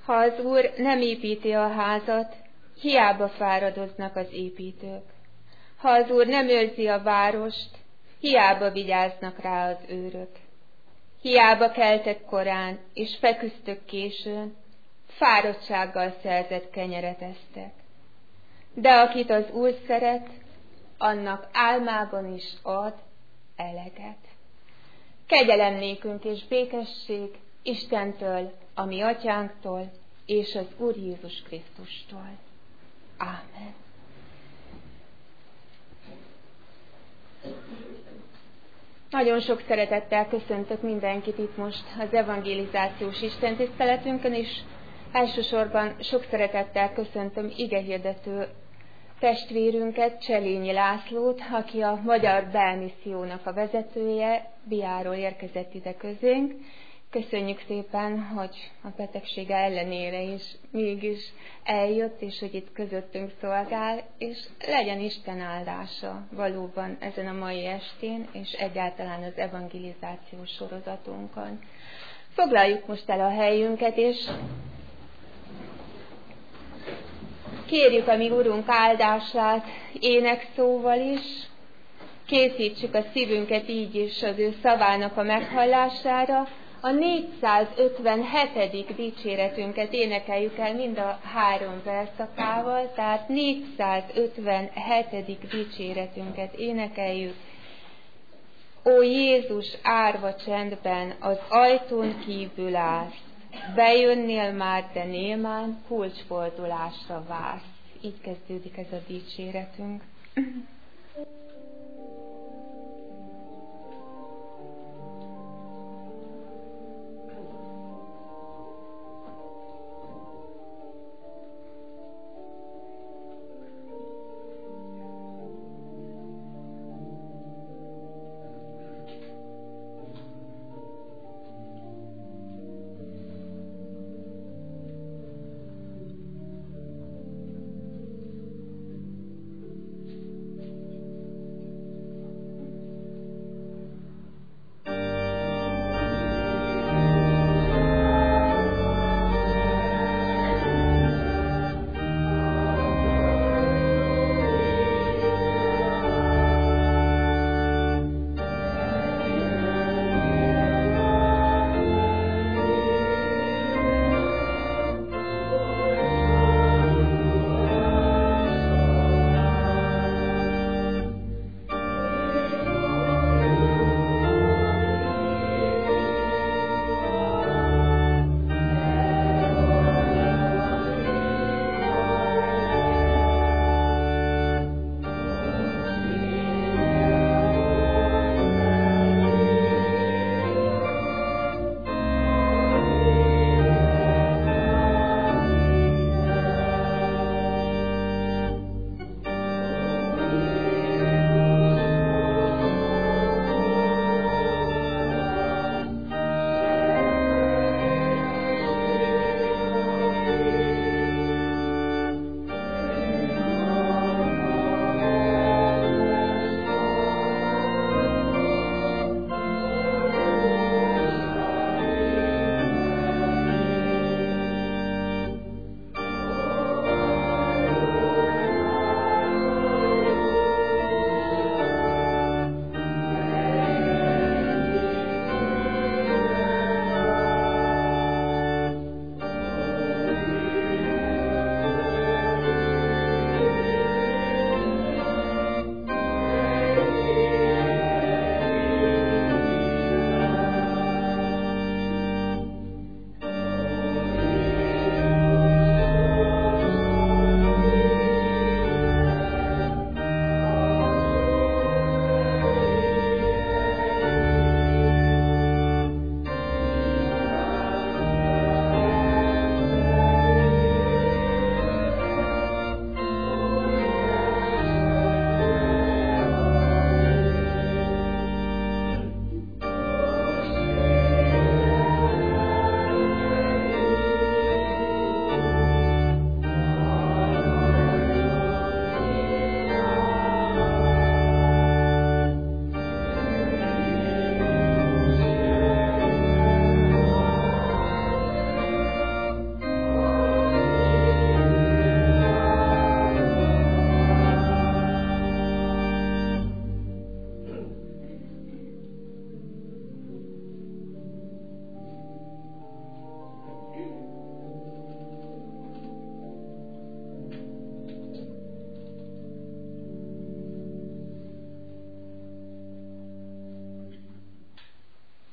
Ha az Úr nem építi a házat, hiába fáradoznak az építők. Ha az Úr nem őrzi a várost, hiába vigyáznak rá az őrök. Hiába keltek korán, és feküztök későn, fáradtsággal szerzett kenyeret esztek. De akit az Úr szeret, annak álmában is ad eleget. Kegyelem nékünk és békesség Istentől, a mi atyánktól, és az Úr Jézus Krisztustól. Ámen. Nagyon sok szeretettel köszöntök mindenkit itt most az evangelizációs istentiszteletünkön, és elsősorban sok szeretettel köszöntöm igehirdető testvérünket, Cselényi Lászlót, aki a Magyar Belmissziónak a vezetője, Biáról érkezett ide közénk. Köszönjük szépen, hogy a betegsége ellenére is mégis eljött, és hogy itt közöttünk szolgál, és legyen Isten áldása valóban ezen a mai estén, és egyáltalán az evangelizációs sorozatunkon. Foglaljuk most el a helyünket, és kérjük a mi Urunk áldását énekszóval is, készítsük a szívünket így is az ő szavának a meghallására. A 457. dicséretünket énekeljük el mind a 3 verszakával, tehát 457. dicséretünket énekeljük. Ó Jézus, árva csendben az ajtón kívül állsz, bejönnél már, de némán kulcsfordulásra vársz. Így kezdődik ez a dicséretünk.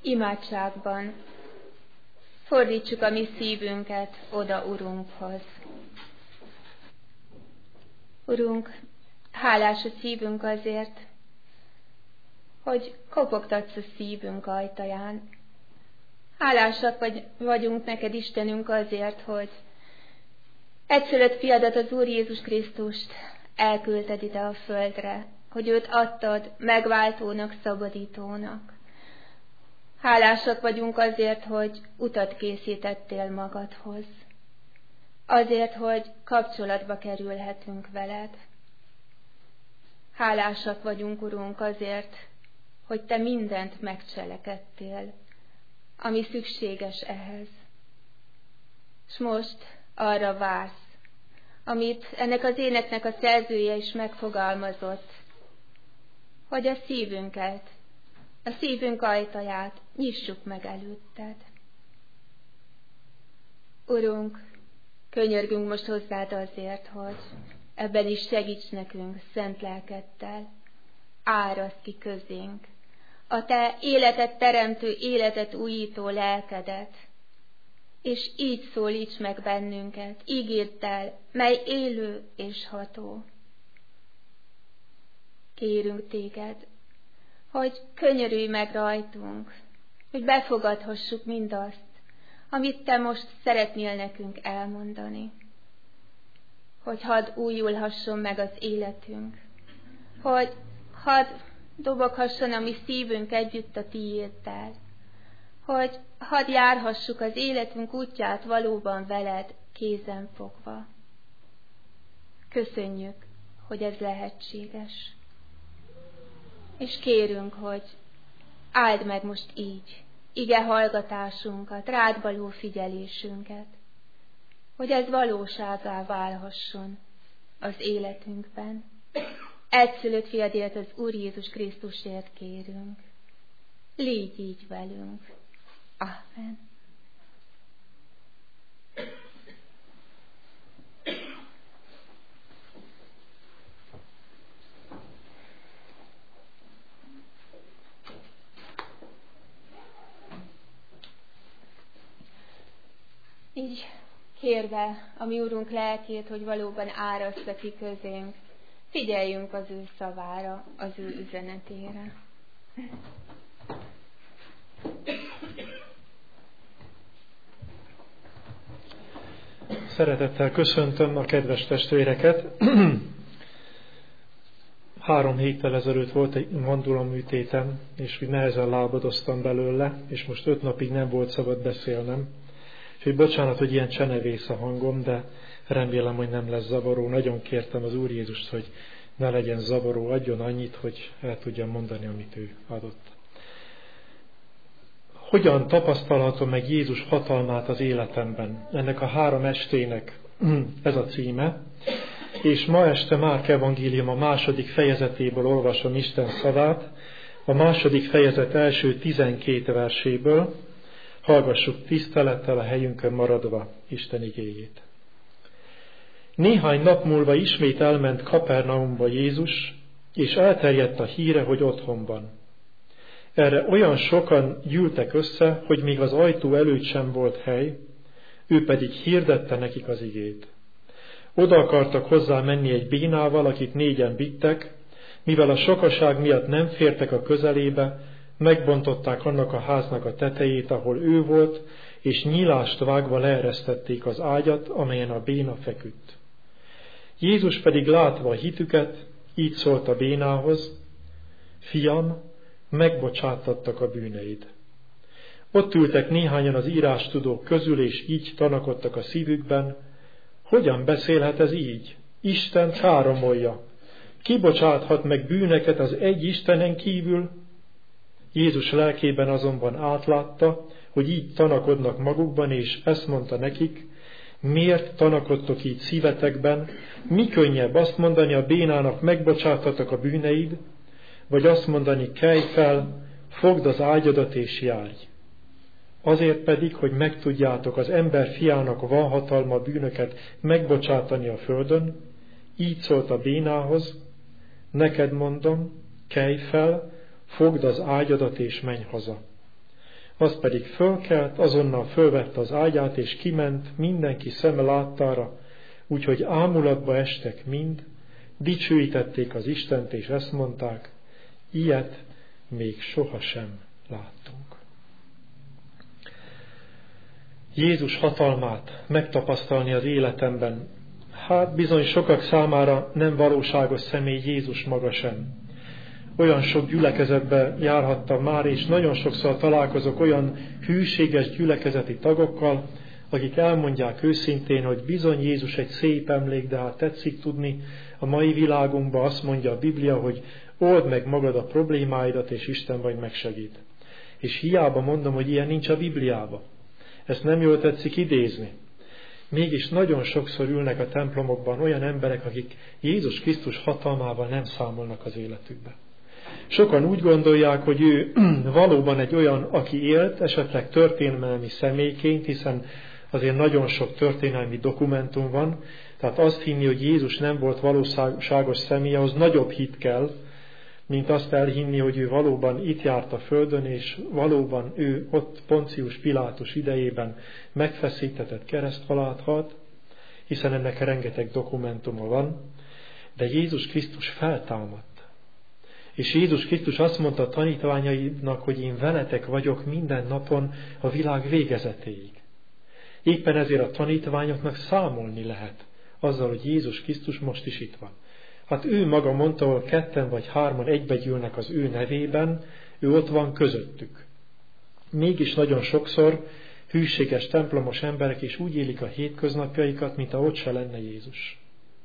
Imádságban fordítsuk a mi szívünket oda Urunkhoz. Urunk, hálás a szívünk azért, hogy kopogtatsz a szívünk ajtaján. Hálásak vagyunk neked, Istenünk, azért, hogy egyszülött fiadat, az Úr Jézus Krisztust elküldted ide a földre, hogy őt adtad megváltónak, szabadítónak. Hálásak vagyunk azért, hogy utat készítettél magadhoz. Azért, hogy kapcsolatba kerülhetünk veled. Hálásak vagyunk, Urunk, azért, hogy te mindent megcselekedtél, ami szükséges ehhez. És most arra vársz, amit ennek az éneknek a szerzője is megfogalmazott, hogy a szívünket, a szívünk ajtaját nyissuk meg előtted. Urunk, könyörgünk most hozzád azért, hogy ebben is segíts nekünk szent lelkeddel, áraszd ki közénk a te életet teremtő, életet újító lelkedet, és így szólíts meg bennünket ígéddel, mely élő és ható. Kérünk téged, hogy könyörülj meg rajtunk, hogy befogadhassuk mindazt, amit te most szeretnél nekünk elmondani. Hogy hadd újulhasson meg az életünk, hogy hadd doboghasson a mi szívünk együtt a tiéddel, hogy hadd járhassuk az életünk útját valóban veled kézen fogva. Köszönjük, hogy ez lehetséges. És kérünk, hogy áld meg most így ige hallgatásunkat, rád való figyelésünket, hogy ez valóságá válhasson az életünkben. Egyszülött fiadért, az Úr Jézus Krisztusért kérünk. Légy így velünk. Amen. Így kérve a mi Úrunk lelkét, hogy valóban áraszta ki közénk, figyeljünk az ő szavára, az ő üzenetére. Szeretettel köszöntöm a kedves testvéreket. 3 héttel ezelőtt volt egy manduloműtétem, és úgy nehezen lábadoztam belőle, és most 5 napig nem volt szabad beszélnem. Úgyhogy bocsánat, hogy ilyen csenevész a hangom, de remélem, hogy nem lesz zavaró. Nagyon kértem az Úr Jézust, hogy ne legyen zavaró, adjon annyit, hogy el tudjam mondani, amit ő adott. Hogyan tapasztalhatom meg Jézus hatalmát az életemben? Ennek a 3 estének ez a címe. És ma este Márk evangélium a 2. fejezetéből olvasom Isten szavát, a 2. fejezet első 12 verséből. Hallgassuk tisztelettel a helyünkön maradva Isten igéjét. Néhány nap múlva ismét elment Kapernaumba Jézus, és elterjedt a híre, hogy otthon van. Erre olyan sokan gyűltek össze, hogy még az ajtó előtt sem volt hely, ő pedig hirdette nekik az igét. Oda akartak hozzá menni egy bénával, akit 4-en vittek, mivel a sokaság miatt nem fértek a közelébe, megbontották annak a háznak a tetejét, ahol ő volt, és nyílást vágva leeresztették az ágyat, amelyen a béna feküdt. Jézus pedig látva a hitüket, így szólt a bénához: Fiam, megbocsátattak a bűneid. Ott ültek néhányan az írástudók közül, és így tanakodtak a szívükben: Hogyan beszélhet ez így? Isten káromolja. Ki bocsáthat meg bűneket az egy Istenen kívül? Jézus lelkében azonban átlátta, hogy így tanakodnak magukban, és ezt mondta nekik: Miért tanakodtok így szívetekben? Mi könnyebb azt mondani a bénának: megbocsátatok a bűneid, vagy azt mondani: kelj fel, fogd az ágyadat és járj. Azért pedig, hogy megtudjátok, az ember fiának van hatalma bűnöket megbocsátani a földön, így szólt a bénához: neked mondom, kelj fel, fogd az ágyadat és menj haza. Az pedig fölkelt, azonnal fölvette az ágyát, és kiment mindenki szeme láttára, úgyhogy ámulatba estek mind, dicsőítették az Istent, és ezt mondták, ilyet még sohasem láttunk. Jézus hatalmát megtapasztalni az életemben, hát bizony sokak számára nem valóságos személy Jézus maga sem. Olyan sok gyülekezetbe járhattam már, és nagyon sokszor találkozok olyan hűséges gyülekezeti tagokkal, akik elmondják őszintén, hogy bizony Jézus egy szép emlék, de hát tetszik tudni, a mai világunkban azt mondja a Biblia, hogy old meg magad a problémáidat, és Isten majd megsegít. És hiába mondom, hogy ilyen nincs a Bibliában. Ezt nem jól tetszik idézni. Mégis nagyon sokszor ülnek a templomokban olyan emberek, akik Jézus Krisztus hatalmával nem számolnak az életükbe. Sokan úgy gondolják, hogy ő valóban egy olyan, aki élt, esetleg történelmi személyként, hiszen azért nagyon sok történelmi dokumentum van, tehát azt hinni, hogy Jézus nem volt valóságos személy, ahhoz nagyobb hit kell, mint azt elhinni, hogy ő valóban itt járt a földön, és valóban ő ott Poncius Pilátus idejében megfeszítetett, kereszthalált halt, hiszen ennek rengeteg dokumentuma van, de Jézus Krisztus feltámadt. És Jézus Krisztus azt mondta a tanítványainak, hogy én veletek vagyok minden napon a világ végezetéig. Éppen ezért a tanítványoknak számolni lehet azzal, hogy Jézus Krisztus most is itt van. Hát ő maga mondta, ahol 2 vagy 3 egybegyűlnek az ő nevében, ő ott van közöttük. Mégis nagyon sokszor hűséges templomos emberek is úgy élik a hétköznapjaikat, mint ahogy se lenne Jézus.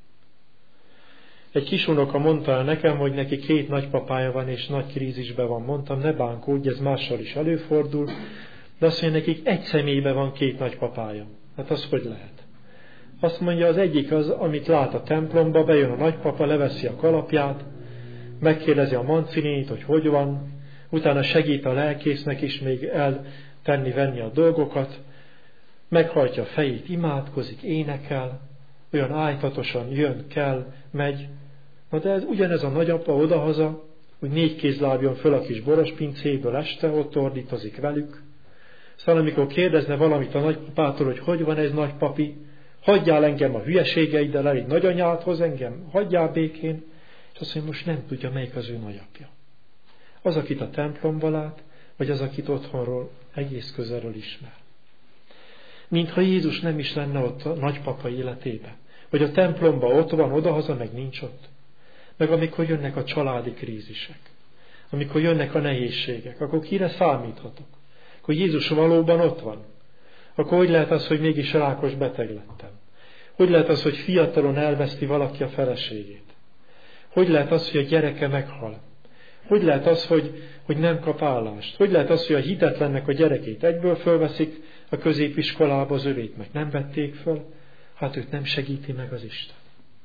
Egy kisunoka mondta el nekem, hogy neki 2 nagypapája van, és nagy krízisben van. Mondtam, ne bánkódj, ez mással is előfordul, de azt mondja, nekik egy személyben van 2 nagypapája. Hát az hogy lehet? Azt mondja, az egyik az, amit lát a templomba, bejön a nagypapa, leveszi a kalapját, megkérdezi a mancinénit, hogy van, utána segít a lelkésznek is még eltenni-venni a dolgokat, meghajtja a fejét, imádkozik, énekel, olyan ájtatosan jön, kell, megy. Na de ez ugyanez a nagyapa odahaza, úgy 4 kézlábjon föl a kis borospincéből este, ott ordítozik velük. Szóval amikor kérdezne valamit a nagypapától, hogy van ez nagypapi, hagyjál engem a hülyeségeiddel, elég nagyanyád hoz engem, hagyjál békén, és azt mondja, most nem tudja, melyik az ő nagyapja. Az, akit a templomba lát, vagy az, akit otthonról egész közelről ismer. Mintha Jézus nem is lenne ott a nagypapa életébe. Vagy a templomba ott van, odahaza, meg nincs ott. Meg amikor jönnek a családi krízisek, amikor jönnek a nehézségek, akkor kire számíthatok? Akkor Jézus valóban ott van. Akkor hogy lehet az, hogy mégis rákos beteg lettem? Hogy lehet az, hogy fiatalon elveszti valaki a feleségét? Hogy lehet az, hogy a gyereke meghal? Hogy lehet az, hogy nem kap állást? Hogy lehet az, hogy a hitetlennek a gyerekét egyből fölveszik a középiskolába, az övét meg nem vették föl? Hát őt nem segíti meg az Isten.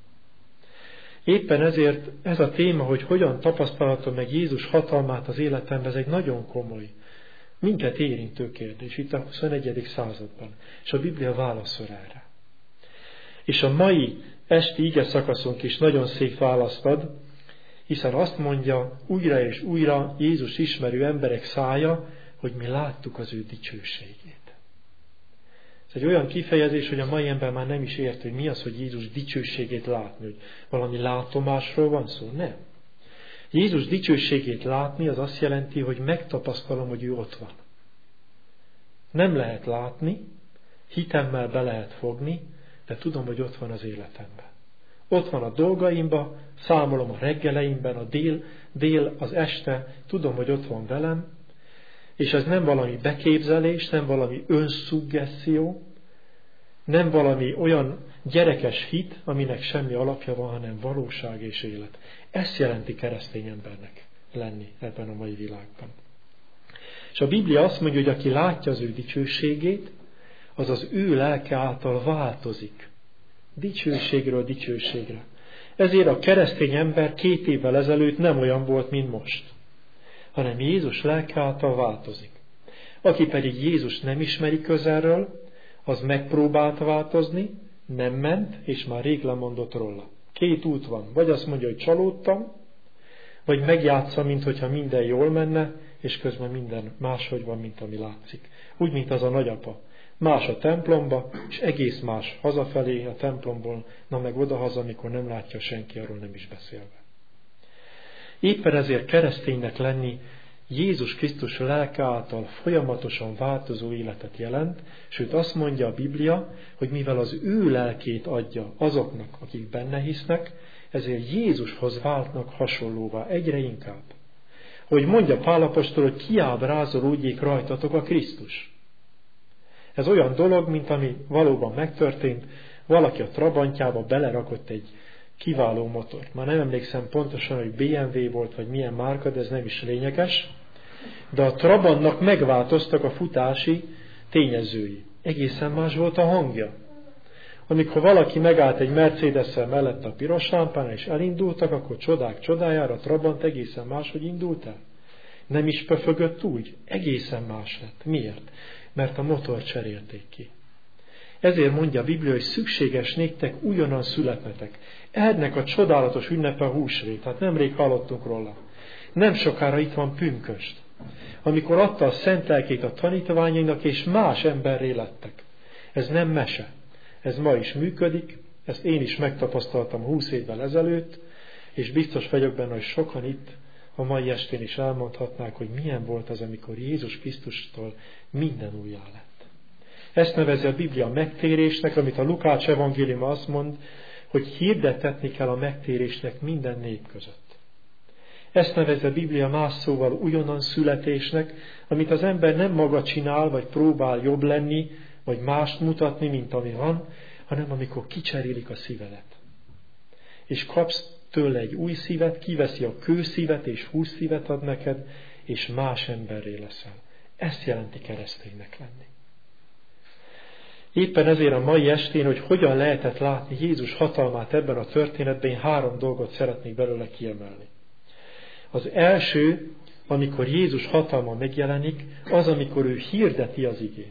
Éppen ezért ez a téma, hogy hogyan tapasztalhatom meg Jézus hatalmát az életemben, ez egy nagyon komoly, minket érintő kérdés itt a 21. században, és a Biblia válaszol erre. És a mai esti ige szakaszunk is nagyon szép választ ad, hiszen azt mondja újra és újra Jézus ismerő emberek szája, hogy mi láttuk az ő dicsőségét. Ez egy olyan kifejezés, hogy a mai ember már nem is ért, hogy mi az, hogy Jézus dicsőségét látni, hogy valami látomásról van szó. Nem. Jézus dicsőségét látni az azt jelenti, hogy megtapasztalom, hogy ő ott van. Nem lehet látni, hitemmel be lehet fogni, de tudom, hogy ott van az életemben. Ott van a dolgaimban, számolom a reggeleimben, a dél az este, tudom, hogy ott van velem, és ez nem valami beképzelés, nem valami önszuggeszió, nem valami olyan gyerekes hit, aminek semmi alapja van, hanem valóság és élet. Ezt jelenti keresztény embernek lenni ebben a mai világban. És a Biblia azt mondja, hogy aki látja az ő dicsőségét, az az ő lelke által változik. Dicsőségről dicsőségre. Ezért a keresztény ember 2 évvel ezelőtt nem olyan volt, mint most, hanem Jézus lelke által változik. Aki pedig Jézus nem ismeri közelről, az megpróbált változni, nem ment, és már rég lemondott róla. 2 út van. Vagy azt mondja, hogy csalódtam, vagy megjátsza, minthogyha minden jól menne, és közben minden máshogy van, mint ami látszik. Úgy, mint az a nagyapa. Más a templomba, és egész más hazafelé a templomból, na meg odahaza, amikor nem látja senki, arról nem is beszélve. Éppen ezért kereszténynek lenni Jézus Krisztus lelke által folyamatosan változó életet jelent, sőt azt mondja a Biblia, hogy mivel az ő lelkét adja azoknak, akik benne hisznek, ezért Jézushoz váltnak hasonlóvá egyre inkább. Hogy mondja Pál apostol, hogy kiábrázolódjék rajtatok a Krisztus. Ez olyan dolog, mint ami valóban megtörtént, valaki a trabantjába belerakott egy kiváló motort. Már nem emlékszem pontosan, hogy BMW volt, vagy milyen márka, de ez nem is lényeges. De a Trabantnak megváltoztak a futási tényezői. Egészen más volt a hangja. Amikor valaki megállt egy Mercedes-szel mellett a piros lámpán, és elindultak, akkor csodák csodájára a Trabant egészen máshogy indult el. Nem is pöfögött úgy, egészen más lett. Miért? Mert a motor cserélték ki. Ezért mondja a Biblia, hogy szükséges néktek újonnan születnetek. Ennek a csodálatos ünnepe a húsvét, hát nemrég hallottunk róla. Nem sokára itt van pünkösd, amikor adta a szent lelkét a tanítványainak, és más emberré lettek. Ez nem mese. Ez ma is működik, ezt én is megtapasztaltam 20 évvel ezelőtt, és biztos vagyok benne, hogy sokan itt a mai estén is elmondhatnák, hogy milyen volt az, amikor Jézus Krisztustól minden újjá lett. Ezt nevezi a Biblia megtérésnek, amit a Lukács evangélium azt mond, hogy hirdettetni kell a megtérésnek minden nép között. Ezt nevezi a Biblia más szóval újonnan születésnek, amit az ember nem maga csinál, vagy próbál jobb lenni, vagy mást mutatni, mint ami van, hanem amikor kicserélik a szívedet. És kapsz tőle egy új szívet, kiveszi a kőszívet, és hússzívet ad neked, és más emberré leszel. Ezt jelenti kereszténynek lenni. Éppen ezért a mai estén, hogy hogyan lehetett látni Jézus hatalmát ebben a történetben, én 3 dolgot szeretnék belőle kiemelni. Az első, amikor Jézus hatalma megjelenik, az, amikor ő hirdeti az igét.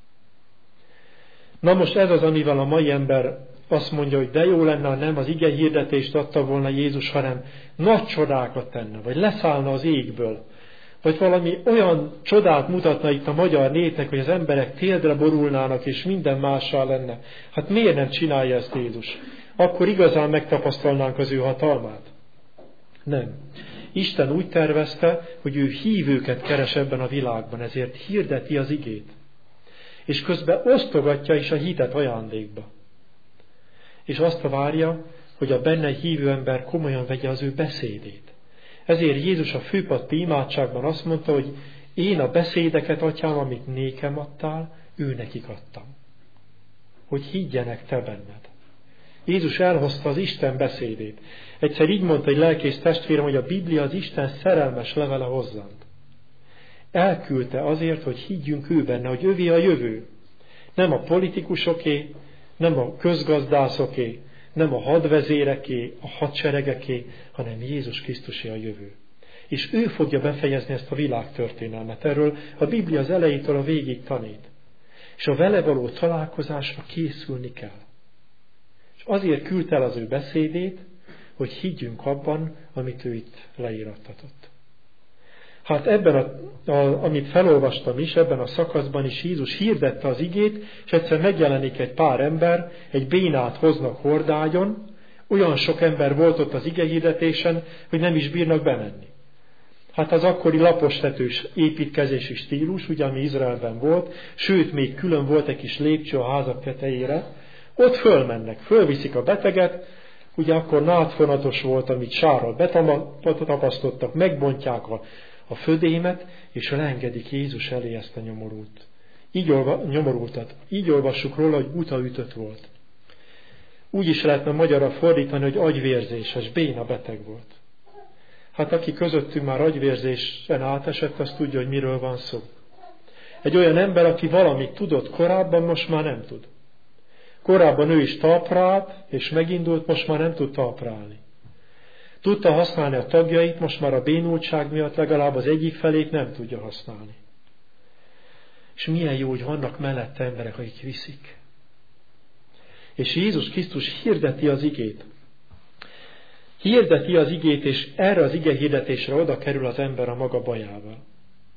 Na most ez az, amivel a mai ember azt mondja, hogy de jó lenne, ha nem az ige hirdetést adta volna Jézus, hanem nagy csodákat tenne, vagy leszállna az égből, vagy valami olyan csodát mutatna itt a magyar népnek, hogy az emberek téldre borulnának, és minden mássá lenne. Hát miért nem csinálja ezt Jézus? Akkor igazán megtapasztalnánk az ő hatalmát? Nem. Isten úgy tervezte, hogy ő hívőket keres ebben a világban, ezért hirdeti az igét. És közben osztogatja is a hitet ajándékba. És azt várja, hogy a benne hívő ember komolyan vegye az ő beszédét. Ezért Jézus a főpappi imádságban azt mondta, hogy én a beszédeket, Atyám, amit nékem adtál, ő nekik adtam. Hogy higgyenek te benned. Jézus elhozta az Isten beszédét. Egyszer így mondta egy lelkész testvérem, hogy a Biblia az Isten szerelmes levele hozzánk. Elküldte azért, hogy higgyünk ő benne, hogy övé a jövő. Nem a politikusoké, nem a közgazdászoké, nem a hadvezéreké, a hadseregeké, hanem Jézus Krisztusé a jövő. És ő fogja befejezni ezt a világtörténelmet. Erről a Biblia az elejétől a végig tanít. És a vele való találkozásra készülni kell. És azért küldte el az ő beszédét, hogy higgyünk abban, amit ő itt leírattatott. Hát ebben, amit felolvastam is, ebben a szakaszban is Jézus hirdette az igét, és egyszer megjelenik egy pár ember, egy bénát hoznak hordágyon, olyan sok ember volt ott az igehirdetésen, hogy nem is bírnak bemenni. Hát az akkori lapostetős építkezési stílus, ugye, ami Izraelben volt, sőt, még külön volt egy kis lépcső a házak tetejére, ott fölmennek, fölviszik a beteget, ugye akkor nádfonatos volt, amit sárral betapasztottak, megbontják a födémet, és leengedik Jézus elé ezt a nyomorultat. Így olvassuk róla, hogy utaütött volt. Úgy is lehetne magyarra fordítani, hogy agyvérzéses, béna beteg volt. Hát aki közöttünk már agyvérzésen átesett, az tudja, hogy miről van szó. Egy olyan ember, aki valamit tudott korábban, most már nem tud. Korábban ő is talpra állt, és megindult, most már nem tud talpra állni. Tudta használni a tagjait, most már a bénultság miatt legalább az egyik felét nem tudja használni. És milyen jó, hogy vannak mellette emberek, akik viszik. És Jézus Krisztus hirdeti az igét. Hirdeti az igét, és erre az ige hirdetésre oda kerül az ember a maga bajával.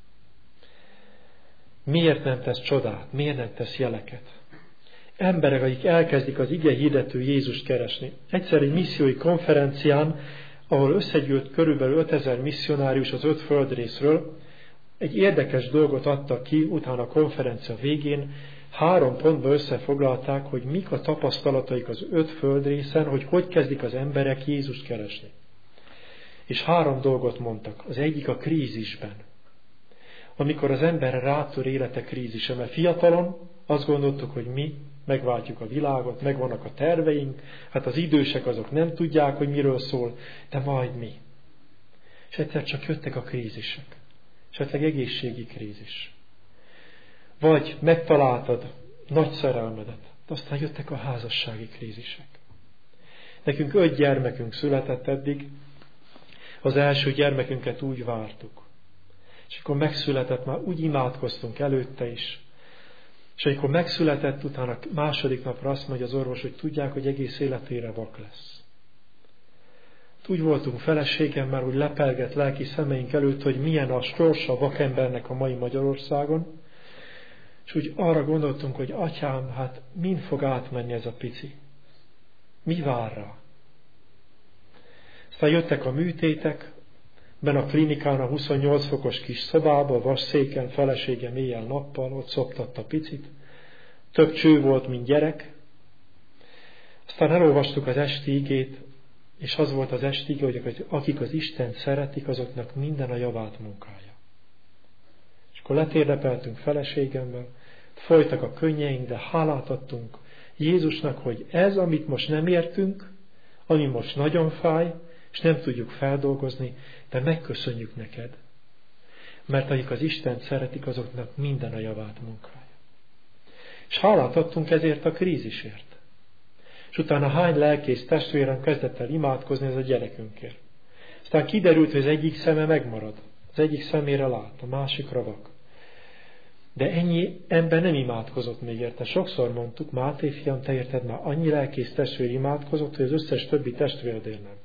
Miért nem tesz csodát? Miért nem tesz jeleket? Emberek, akik elkezdik az ige hirdető Jézust keresni. Egyszer egy missziói konferencián, ahol összegyűlt körülbelül 5000 misszionárius az 5 földrészről, egy érdekes dolgot adtak ki, utána a konferencia végén 3 pontba összefoglalták, hogy mik a tapasztalataik az 5 földrészen, hogy kezdik az emberek Jézust keresni. És 3 dolgot mondtak. Az egyik a krízisben. Amikor az emberre rátör élete krízise, mert fiatalon azt gondoltuk, hogy mi megváltjuk a világot, megvannak a terveink, hát az idősek azok nem tudják, hogy miről szól, de majd mi. És egyszer csak jöttek a krízisek. Esetleg egészségi krízis. Vagy megtaláltad nagy szerelmedet, de aztán jöttek a házassági krízisek. Nekünk 5 gyermekünk született eddig, az első gyermekünket úgy vártuk. És amikor megszületett, már úgy imádkoztunk előtte is. És amikor megszületett, utána második napra azt mondja az orvos, hogy tudják, hogy egész életére vak lesz. Úgy voltunk feleségemmel, hogy lepelgett lelki szemeink előtt, hogy milyen a sorsa a vakembernek a mai Magyarországon, és úgy arra gondoltunk, hogy atyám, hát mind fog átmenni ez a pici? Mi vár rá? Aztán jöttek a műtétek, benne a klinikán a 28 fokos kis szobába, vasszéken, feleségem éjjel-nappal, ott szoptatta picit. Több cső volt, mint gyerek. Aztán elolvastuk az esti igét, és az volt az esti ige, hogy akik az Istent szeretik, azoknak minden a javát munkája. És akkor letérdepeltünk feleségemmel, folytak a könnyeink, de hálát adtunk Jézusnak, hogy ez, amit most nem értünk, ami most nagyon fáj, és nem tudjuk feldolgozni, de megköszönjük neked. Mert akik az Istent szeretik, azoknak minden a javát munkája. És hálát adtunk ezért a krízisért. És utána hány lelkész testvérem kezdett el imádkozni ez a gyerekünkért. Aztán kiderült, hogy az egyik szeme megmarad. Az egyik szemére lát, a másikra vak. De ennyi ember nem imádkozott még érte. Sokszor mondtuk, Máté fiam, te érted, már annyi lelkész testvér imádkozott, hogy az összes többi testvérnél nem.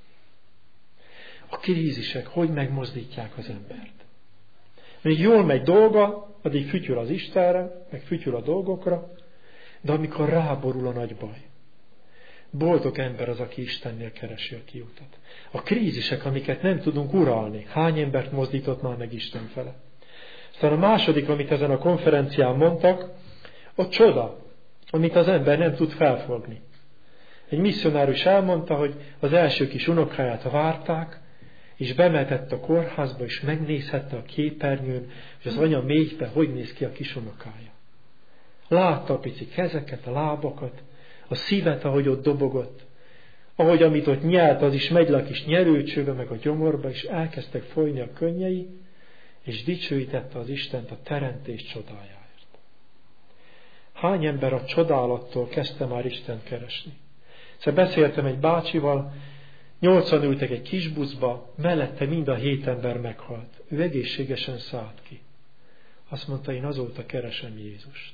A krízisek hogy megmozdítják az embert? Még jól megy dolga, addig fütyül az Istenre, meg fütyül a dolgokra, de amikor ráborul a nagy baj. Boldog ember az, aki Istennél keresi a kiutat. A krízisek, amiket nem tudunk uralni, hány embert mozdított már meg Isten fele? Aztán a második, amit ezen a konferencián mondtak, a csoda, amit az ember nem tud felfogni. Egy misszionárus elmondta, hogy az első kis unokáját várták, és bemetett a kórházba, és megnézhette a képernyőn, hogy az anya méhbe hogy néz ki a kis unokája. Látta a pici kezeket, a lábakat, a szívet, ahogy ott dobogott, ahogy amit ott nyelt, az is megy le a kis nyerőcsőbe, meg a gyomorba, és elkezdtek folyni a könnyei, és dicsőítette az Istent a teremtés csodájáért. Hány ember a csodálattól kezdte már Istent keresni? Szóval beszéltem egy bácsival, 8-an ültek egy kis buszba, mellette mind a 7 ember meghalt. Ő egészségesen szállt ki. Azt mondta, én azóta keresem Jézust.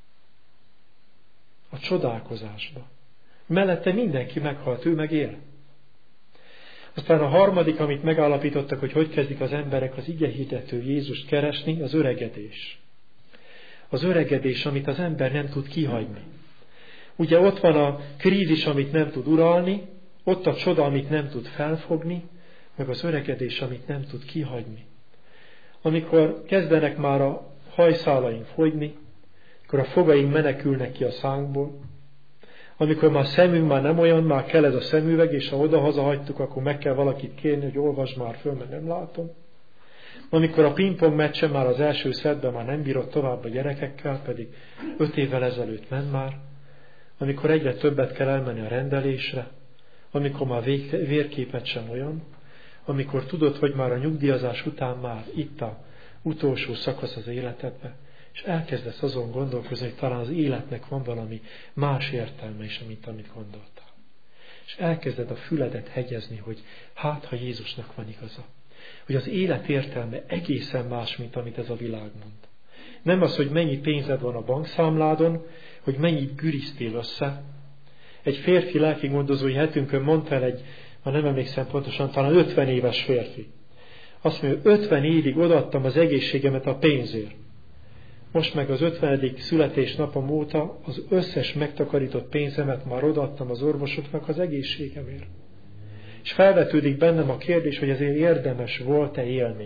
A csodálkozásba. Mellette mindenki meghalt, ő meg él. Aztán a harmadik, amit megállapítottak, hogy kezdik az emberek az igehirdető Jézust keresni, az öregedés. Az öregedés, amit az ember nem tud kihagyni. Ugye ott van a krízis, amit nem tud uralni, ott a csoda, amit nem tud felfogni, meg az öregedés, amit nem tud kihagyni. Amikor kezdenek már a hajszálaink fogyni, amikor a fogaink menekülnek ki a szánkból, amikor már szemünk már nem olyan, már kell ez a szemüveg, és ha oda-haza hagytuk, akkor meg kell valakit kérni, hogy olvasd már föl, mert nem látom. Amikor a pingpong meccsen már az első szettben már nem bírott tovább a gyerekekkel, pedig 5 évvel ezelőtt ment már, amikor egyre többet kell elmenni a rendelésre, amikor már vérképet sem olyan, amikor tudod, hogy már a nyugdíjazás után már itt a utolsó szakasz az életedbe, és elkezdesz azon gondolkozni, hogy talán az életnek van valami más értelme is, mint amit gondoltál. És elkezded a füledet hegyezni, hogy hát, ha Jézusnak van igaza. Hogy az élet értelme egészen más, mint amit ez a világ mond. Nem az, hogy mennyi pénzed van a bankszámládon, hogy mennyit güriztél össze. Egy férfi lelkigondozói hetünkön mondta el ha nem emlékszem pontosan, talán 50 éves férfi. Azt mondja, 50 évig odaadtam az egészségemet a pénzért. Most meg az 50. születésnapom óta az összes megtakarított pénzemet már odaadtam az orvosoknak az egészségemért. És felvetődik bennem a kérdés, hogy ezért érdemes volt-e élni.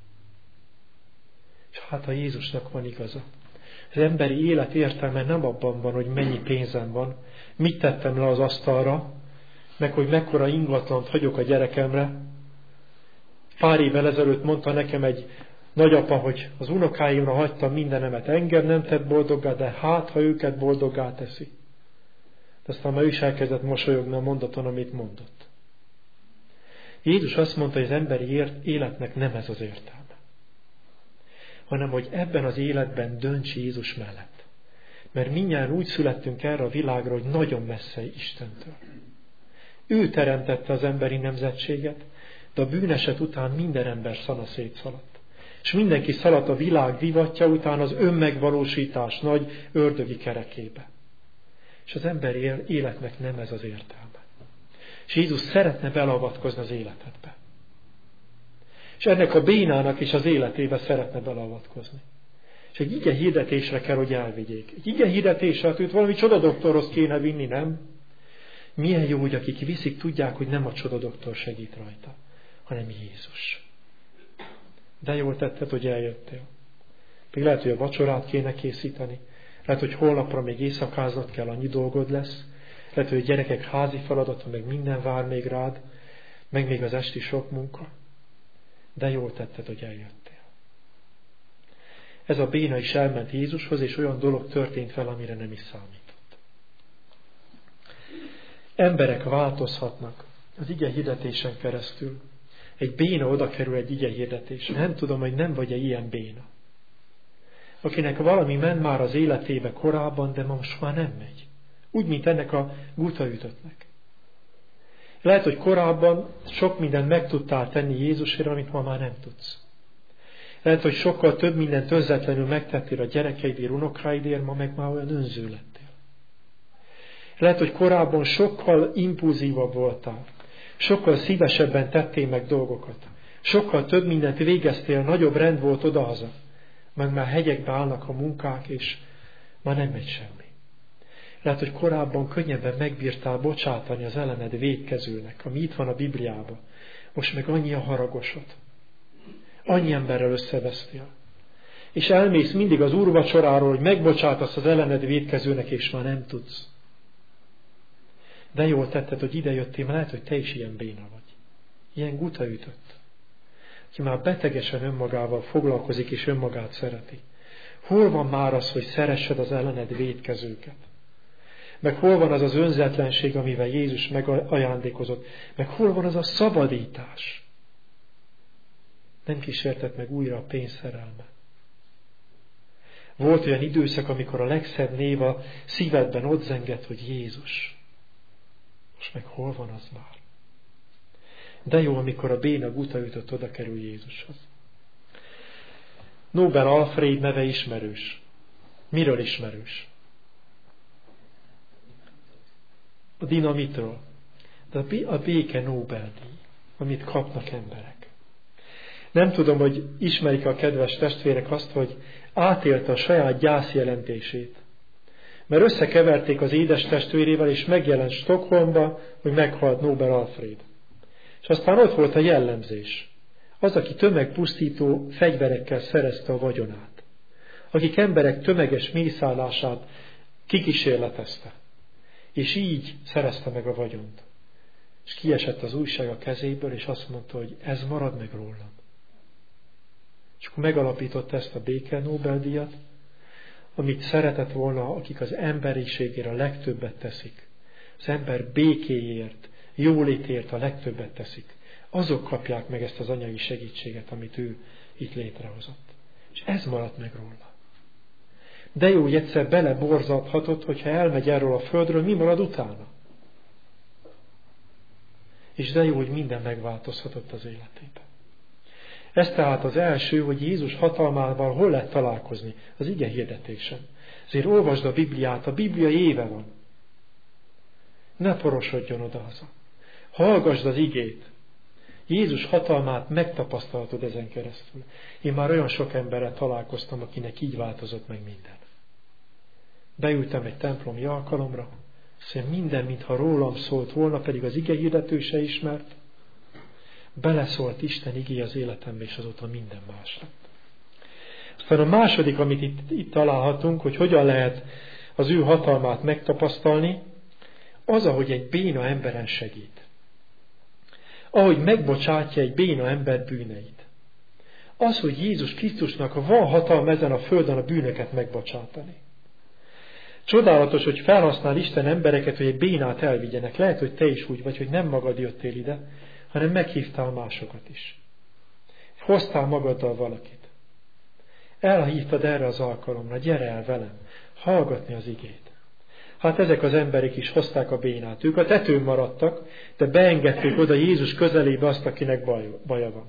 És hát a Jézusnak van igaza. Az emberi élet értelme nem abban van, hogy mennyi pénzem van, mit tettem le az asztalra, meg hogy mekkora ingatlant hagyok a gyerekemre. Pár évvel ezelőtt mondta nekem egy nagyapa, hogy az unokáimra hagytam mindenemet, engem nem tett boldoggá, de hát, ha őket boldoggá teszi. De aztán már ő is elkezdett mosolyogni a mondaton, amit mondott. Jézus azt mondta, hogy az emberi életnek nem ez az értelme, hanem hogy ebben az életben dönts Jézus mellett. Mert mindjárt úgy születtünk erre a világra, hogy nagyon messze Istentől. Ő teremtette az emberi nemzetséget, de a bűneset után minden ember szana szétszaladt. És mindenki szaladt a világ divatja után az önmegvalósítás nagy ördögi kerekébe. És az emberi életnek nem ez az értelme. És Jézus szeretne beleavatkozni az életedbe. És ennek a bénának is az életébe szeretne beleavatkozni. És egy ige hirdetésre kell, hogy elvigyék. Egy ige hirdetésre, hát őt valami csodadoktorhoz kéne vinni, nem? Milyen jó, hogy akik viszik, tudják, hogy nem a csodadoktor segít rajta, hanem Jézus. De jól tetted, hogy eljöttél. Még lehet, hogy a vacsorát kéne készíteni. Lehet, hogy holnapra még éjszakáznod kell, annyi dolgod lesz. Lehet, hogy a gyerekek házi feladata, meg minden vár még rád, meg még az esti sok munka. De jól tetted, hogy eljöttél. Ez a béna is elment Jézushoz, és olyan dolog történt fel, amire nem is számított. Emberek változhatnak az ige hirdetésen keresztül. Egy béna oda kerül egy ige hirdetésre. Nem tudom, hogy nem vagy-e ilyen béna. Akinek valami ment már az életébe korábban, de most már nem megy. Úgy, mint ennek a gutaütöttnek. Lehet, hogy korábban sok mindent meg tudtál tenni Jézusért, amit ma már nem tudsz. Lehet, hogy sokkal több mindent önzetlenül megtettél a gyerekeidért, unokáidért, ma meg már olyan önző lettél. Lehet, hogy korábban sokkal impulzívabb voltál. Sokkal szívesebben tettél meg dolgokat. Sokkal több mindent végeztél, nagyobb rend volt odahaza. Meg már hegyekbe állnak a munkák, és már nem megy semmi. Lehet, hogy korábban könnyebben megbírtál bocsátani az ellened vétkezőnek, ami itt van a Bibliában. Most meg annyi a haragosod. Annyi emberrel összevesztél. És elmész mindig az úrvacsoráról, hogy megbocsátasz az ellened vétkezőnek, és már nem tudsz. De jól tetted, hogy idejöttél, mert lehet, hogy te is ilyen béna vagy. Ilyen gutaütött. Ki már betegesen önmagával foglalkozik, és önmagát szereti. Hol van már az, hogy szeressed az ellened vétkezőket? Meg hol van az az önzetlenség, amivel Jézus megajándékozott? Meg hol van az a szabadítás? Nem kísértett meg újra a pénzszerelme. Volt olyan időszak, amikor a legszebb név a szívedben ott zengett, hogy Jézus. Most meg hol van az már? De jó, amikor a béna gutaütött oda kerül Jézushoz. Nobel Alfred neve ismerős. Miről ismerős? A dinamitról. De a béke Nobel-díj, amit kapnak emberek. Nem tudom, hogy ismerik a kedves testvérek azt, hogy átélte a saját gyászjelentését. Mert összekeverték az édes testvérével, és megjelent Stockholmba, hogy meghalt Nobel Alfred. És aztán ott volt a jellemzés. Az, aki tömegpusztító fegyverekkel szerezte a vagyonát. Akik emberek tömeges mészállását kikísérletezte. És így szerezte meg a vagyont. És kiesett az újság a kezéből, és azt mondta, hogy ez marad meg rólam. És akkor megalapította ezt a béke Nobel-díjat, amit szeretett volna, akik az emberiségért a legtöbbet teszik. Az ember békéért, jólétért a legtöbbet teszik. Azok kapják meg ezt az anyagi segítséget, amit ő itt létrehozott. És ez maradt meg róla. De jó, hogy egyszer beleborzadhatott, hogyha elmegy erről a földről, mi marad utána? És de jó, hogy minden megváltozhatott az életében. Ez tehát az első, hogy Jézus hatalmával hol lehet találkozni? Az ige hirdetésen. Ezért olvasd a Bibliát, a Biblia éve van. Ne porosodjon odahaza. Hallgasd az igét. Jézus hatalmát megtapasztalhatod ezen keresztül. Én már olyan sok emberrel találkoztam, akinek így változott meg minden. Beültem egy templomi alkalomra, szóval minden, mintha rólam szólt volna, pedig az ige hirdető se ismert. Beleszólt Isten igéje az életembe, és azóta minden más lett. Aztán a második, amit itt találhatunk, hogy hogyan lehet az ő hatalmát megtapasztalni, az, ahogy egy béna emberen segít. Ahogy megbocsátja egy béna ember bűneit. Az, hogy Jézus Krisztusnak van hatalma ezen a földön a bűnöket megbocsátani. Csodálatos, hogy felhasznál Isten embereket, hogy egy bénát elvigyenek. Lehet, hogy te is úgy vagy, hogy nem magad jöttél ide, hanem meghívtál másokat is. Hoztál magaddal valakit. Elhívtad erre az alkalomra, gyere el velem, hallgatni az igét. Hát ezek az emberek is hozták a bénát. Ők a tetőn maradtak, de beengedték oda Jézus közelébe azt, akinek baja van.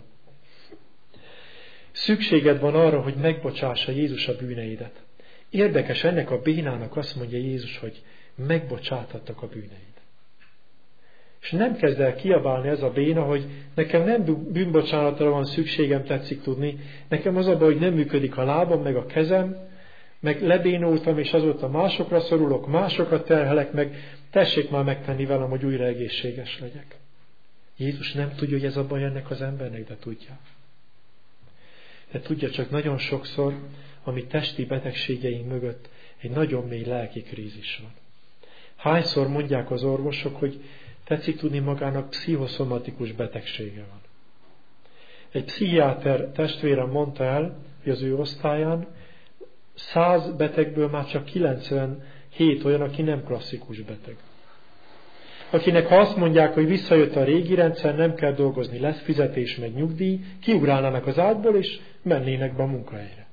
Szükséged van arra, hogy megbocsássa Jézus a bűneidet. Érdekes, ennek a bénának azt mondja Jézus, hogy megbocsáthattak a bűneid. És nem kezd el kiabálni ez a béna, hogy nekem nem bűnbocsánatra van szükségem, tetszik tudni, nekem az a baj, hogy nem működik a lábam, meg a kezem, meg lebénultam, és azóta másokra szorulok, másokat terhelek, meg tessék már megtenni velem, hogy újra egészséges legyek. Jézus nem tudja, hogy ez a baj ennek az embernek, de tudja. De tudja, csak nagyon sokszor, ami testi betegségeink mögött egy nagyon mély lelki krízis van. Hányszor mondják az orvosok, hogy tetszik tudni, magának pszichoszomatikus betegsége van. Egy pszichiáter testvérem mondta el, hogy az ő osztályán 100 betegből már csak 97 olyan, aki nem klasszikus beteg. Akinek ha azt mondják, hogy visszajött a régi rendszer, nem kell dolgozni, lesz fizetés meg nyugdíj, kiugrálnának az ágyból, és mennének be a munkahelyre.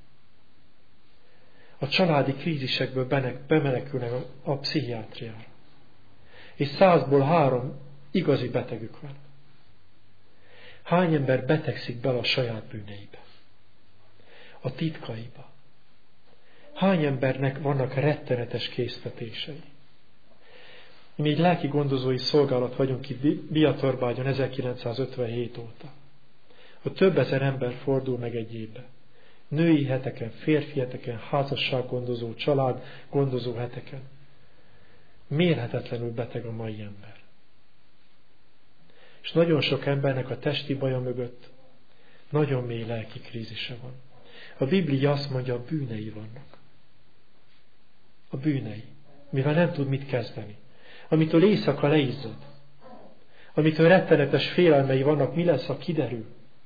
A családi krízisekből bemenekülnek a pszichiátriára. És 100-ból 3 igazi betegük van. Hány ember betegszik bele a saját bűneibe? A titkaiba. Hány embernek vannak rettenetes késztetései? Mi egy lelki gondozói szolgálat vagyunk itt Biatorbágyon 1957 óta. Ott több ezer ember fordul meg egy évbe. Női heteken, férfi heteken, házassággondozó, családgondozó heteken. Mérhetetlenül beteg a mai ember. És nagyon sok embernek a testi baja mögött nagyon mély lelki krízise van. A Biblia azt mondja, a bűnei vannak. A bűnei. Mivel nem tud mit kezdeni. Amitől éjszaka leizzad. Amitől rettenetes félelmei vannak, mi lesz, ha kiderül.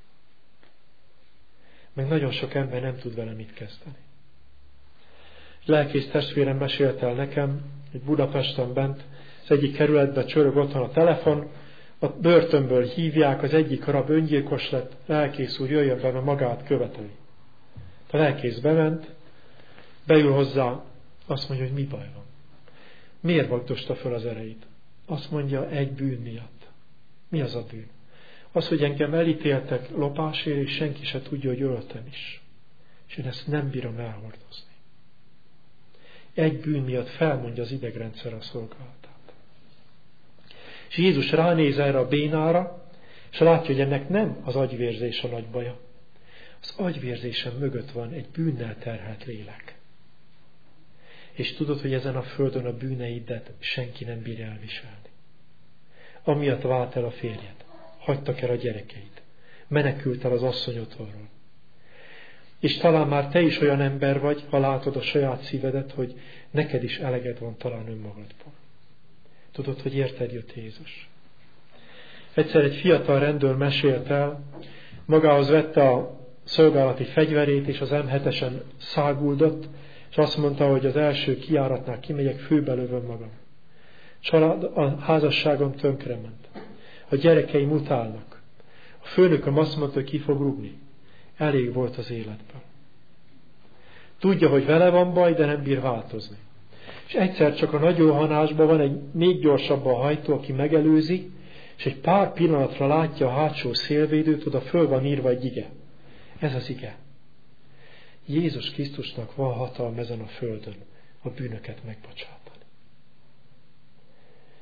Meg nagyon sok ember nem tud vele mit kezdeni. Lelkész testvérem mesélt el nekem, hogy Budapesten bent, az egyik kerületben csörög otthon a telefon, a börtönből hívják, az egyik rab öngyilkos lett, lelkész úr, jöjjön be, mert magát követeli. A lelkész bement, beül hozzá, azt mondja, hogy mi baj van. Miért vagdosta föl az erejét? Azt mondja, egy bűn miatt. Mi az a bűn? Az, hogy engem elítéltek lopásért, és senki se tudja, hogy öltem is. És én ezt nem bírom elhordozni. Egy bűn miatt felmondja az idegrendszer a szolgálatát. És Jézus ránéz erre a bénára, és látja, hogy ennek nem az agyvérzés a nagy baja. Az agyvérzésen mögött van egy bűnnel terhelt lélek. És tudod, hogy ezen a földön a bűneidet senki nem bírja elviselni. Amiatt vált el a férjed, hagytak el a gyerekeid, menekült el az asszony otthonról. És talán már te is olyan ember vagy, ha látod a saját szívedet, hogy neked is eleged van talán önmagadból. Tudod, hogy érted jött Jézus. Egyszer egy fiatal rendőr mesélt el, magához vette a szolgálati fegyverét, és az M7-esen száguldott, és azt mondta, hogy az első kijáratnál kimegyek, főbelövöm magam. A házasságom tönkrement. A gyerekeim utálnak. A főnököm azt mondta, hogy ki fog rúgni. Elég volt az életből. Tudja, hogy vele van baj, de nem bír változni. És egyszer csak a nagyohanásban van egy még gyorsabban hajtó, aki megelőzi, és egy pár pillanatra látja a hátsó szélvédőt, oda föl van írva egy ige. Ez az ige. Jézus Krisztusnak van hatalma ezen a földön a bűnöket megbocsátani. És